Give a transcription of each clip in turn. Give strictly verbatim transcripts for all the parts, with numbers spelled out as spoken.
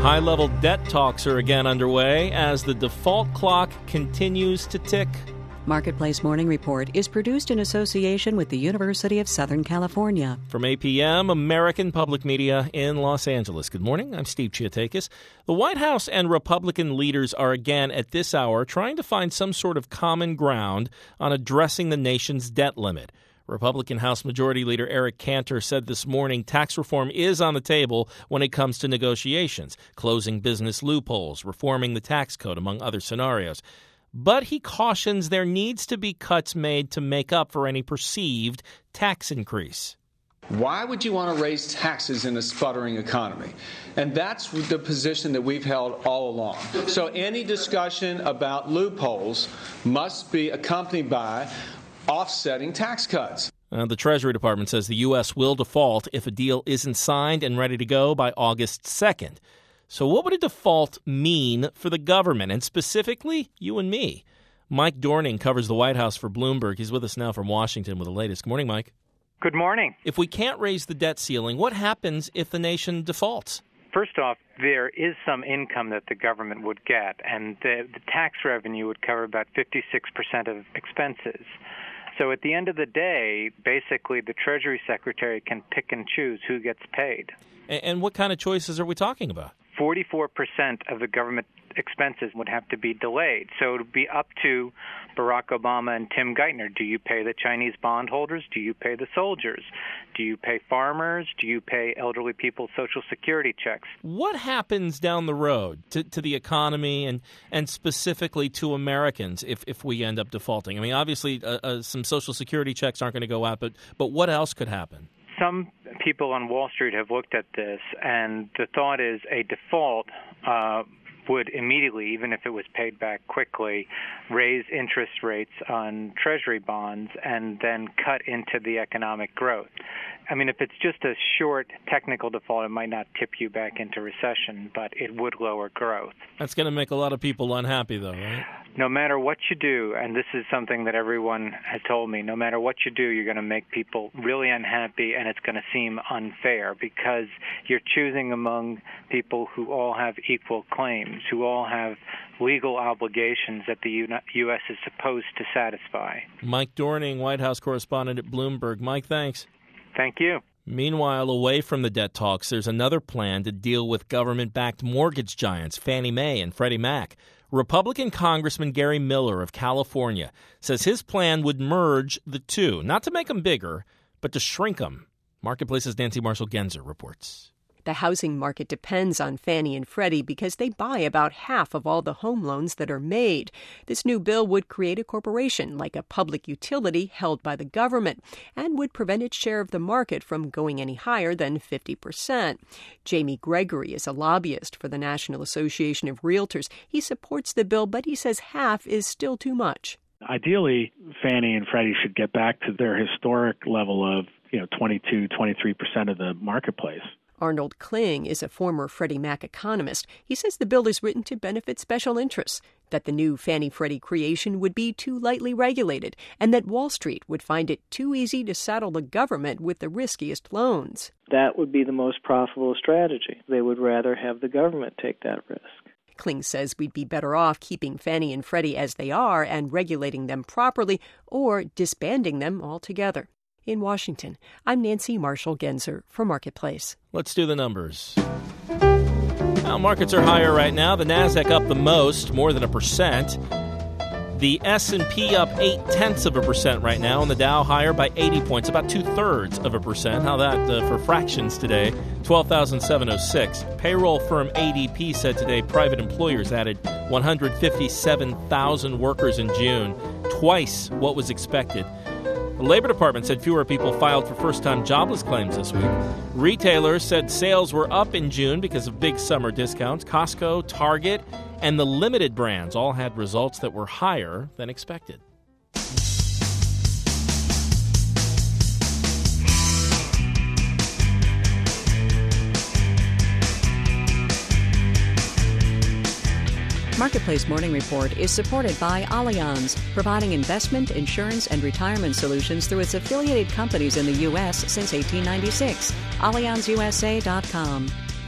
High-level debt talks are again underway as the default clock continues to tick. Marketplace Morning Report is produced in association with the University of Southern California. From A P M, American Public Media in Los Angeles. Good morning, I'm Steve Chiatakis. The White House and Republican leaders are again at this hour trying to find some sort of common ground on addressing the nation's debt limit. Republican House Majority Leader Eric Cantor said this morning tax reform is on the table when it comes to negotiations, closing business loopholes, reforming the tax code, among other scenarios. But he cautions there needs to be cuts made to make up for any perceived tax increase. Why would you want to raise taxes in a sputtering economy? And that's the position that we've held all along. So any discussion about loopholes must be accompanied by offsetting tax cuts. Uh, the Treasury Department says the U S will default if a deal isn't signed and ready to go by August second. So what would a default mean for the government, and specifically you and me? Mike Dorning covers the White House for Bloomberg. He's with us now from Washington with the latest. Good morning, Mike. Good morning. If we can't raise the debt ceiling, what happens if the nation defaults? First off, there is some income that the government would get, and the, the tax revenue would cover about fifty-six percent of expenses. So at the end of the day, basically the Treasury Secretary can pick and choose who gets paid. And, and what kind of choices are we talking about? forty-four percent of the government expenses would have to be delayed. So it would be up to Barack Obama and Tim Geithner. Do you pay the Chinese bondholders? Do you pay the soldiers? Do you pay farmers? Do you pay elderly people Social Security checks? What happens down the road to, to the economy and, and specifically to Americans if, if we end up defaulting? I mean, obviously, uh, uh, some Social Security checks aren't going to go out, but but what else could happen? Some people on Wall Street have looked at this, and the thought is a default uh, would immediately, even if it was paid back quickly, raise interest rates on Treasury bonds and then cut into the economic growth. I mean, if it's just a short technical default, it might not tip you back into recession, but it would lower growth. That's going to make a lot of people unhappy, though, right? No matter what you do, and this is something that everyone has told me, no matter what you do, you're going to make people really unhappy, and it's going to seem unfair because you're choosing among people who all have equal claims, who all have legal obligations that the U S is supposed to satisfy. Mike Dorning, White House correspondent at Bloomberg. Mike, thanks. Thank you. Meanwhile, away from the debt talks, there's another plan to deal with government-backed mortgage giants Fannie Mae and Freddie Mac. Republican Congressman Gary Miller of California says his plan would merge the two, not to make them bigger, but to shrink them. Marketplace's Nancy Marshall-Genzer reports. The housing market depends on Fannie and Freddie because they buy about half of all the home loans that are made. This new bill would create a corporation, like a public utility held by the government, and would prevent its share of the market from going any higher than fifty percent. Jamie Gregory is a lobbyist for the National Association of Realtors. He supports the bill, but he says half is still too much. Ideally, Fannie and Freddie should get back to their historic level of, you know, twenty-two, twenty-three percent of the marketplace. Arnold Kling is a former Freddie Mac economist. He says the bill is written to benefit special interests, that the new Fannie-Freddie creation would be too lightly regulated, and that Wall Street would find it too easy to saddle the government with the riskiest loans. That would be the most profitable strategy. They would rather have the government take that risk. Kling says we'd be better off keeping Fannie and Freddie as they are and regulating them properly, or disbanding them altogether. In Washington, I'm Nancy Marshall-Genzer for Marketplace. Let's do the numbers. Well, markets are higher right now. The Nasdaq up the most, more than a percent. The S and P up eight-tenths of a percent right now, and the Dow higher by eighty points, about two-thirds of a percent. How that uh, for fractions today, twelve thousand seven hundred six. Payroll firm A D P said today private employers added one hundred fifty-seven thousand workers in June, twice what was expected. The Labor Department said fewer people filed for first-time jobless claims this week. Retailers said sales were up in June because of big summer discounts. Costco, Target, and the limited brands all had results that were higher than expected. Marketplace Morning Report is supported by Allianz, providing investment, insurance, and retirement solutions through its affiliated companies in the U S since eighteen ninety-six. Allianz U S A dot com.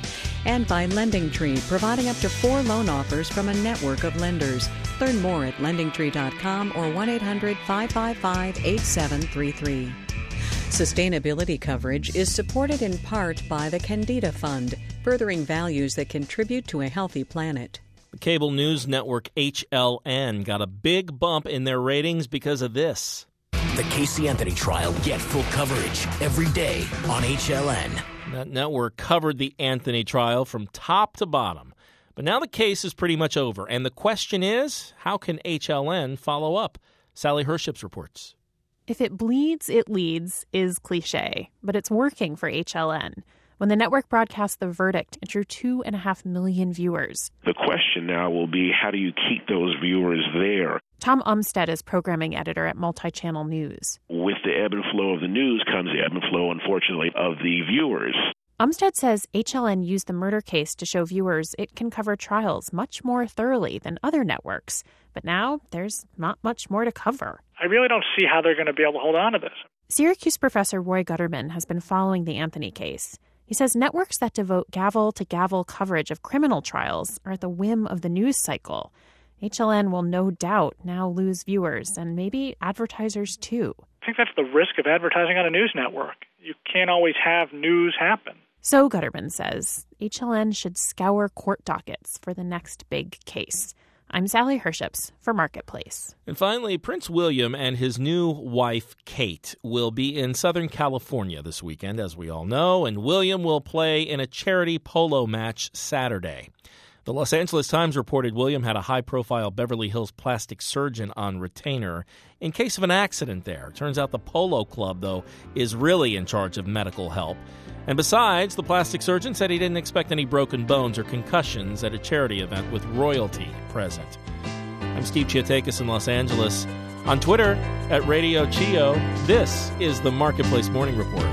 And by LendingTree, providing up to four loan offers from a network of lenders. Learn more at lending tree dot com or one eight hundred five five five eight seven three three. Sustainability coverage is supported in part by the Candida Fund, furthering values that contribute to a healthy planet. The cable news network H L N got a big bump in their ratings because of this. The Casey Anthony trial. Get full coverage every day on H L N. That network covered the Anthony trial from top to bottom. But now the case is pretty much over. And the question is, how can H L N follow up? Sally Herships reports. If it bleeds, it leads is cliche, but it's working for H L N. When the network broadcast the verdict, it drew two and a half million viewers. The question now will be, how do you keep those viewers there? Tom Umstead is programming editor at Multichannel News. With the ebb and flow of the news comes the ebb and flow, unfortunately, of the viewers. Umstead says H L N used the murder case to show viewers it can cover trials much more thoroughly than other networks. But now there's not much more to cover. I really don't see how they're going to be able to hold on to this. Syracuse professor Roy Gutterman has been following the Anthony case. He says networks that devote gavel-to-gavel coverage of criminal trials are at the whim of the news cycle. H L N will no doubt now lose viewers and maybe advertisers too. I think that's the risk of advertising on a news network. You can't always have news happen. So Gutterman says H L N should scour court dockets for the next big case. I'm Sally Herships for Marketplace. And finally, Prince William and his new wife, Kate, will be in Southern California this weekend, as we all know, and William will play in a charity polo match Saturday. The Los Angeles Times reported William had a high-profile Beverly Hills plastic surgeon on retainer in case of an accident there. Turns out the polo club, though, is really in charge of medical help. And besides, the plastic surgeon said he didn't expect any broken bones or concussions at a charity event with royalty present. I'm Steve Chiatakis in Los Angeles. On Twitter, at Radio Chio, this is the Marketplace Morning Report.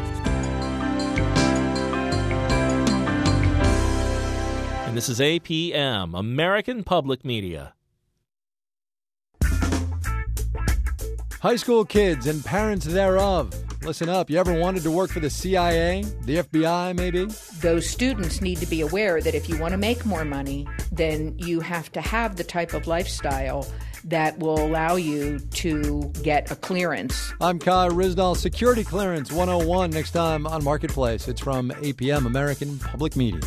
And this is A P M, American Public Media. High school kids and parents thereof. Listen up, you ever wanted to work for the C I A, the F B I maybe? Those students need to be aware that if you want to make more money, then you have to have the type of lifestyle that will allow you to get a clearance. I'm Kai Rizdal, Security Clearance one oh one, next time on Marketplace. It's from A P M, American Public Media.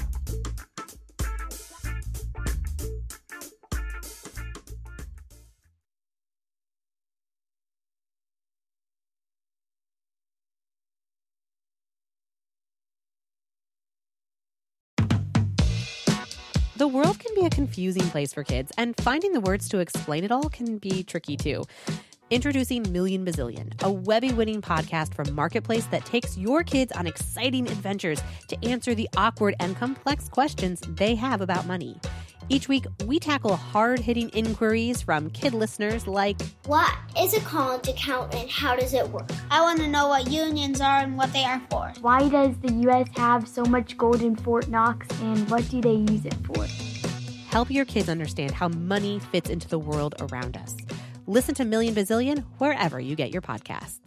The world can be a confusing place for kids, and finding the words to explain it all can be tricky, too. Introducing Million Bazillion, a Webby-winning podcast from Marketplace that takes your kids on exciting adventures to answer the awkward and complex questions they have about money. Each week, we tackle hard-hitting inquiries from kid listeners like, what is a college account and how does it work? I want to know what unions are and what they are for. Why does the U S have so much gold in Fort Knox and what do they use it for? Help your kids understand how money fits into the world around us. Listen to Million Bazillion wherever you get your podcasts.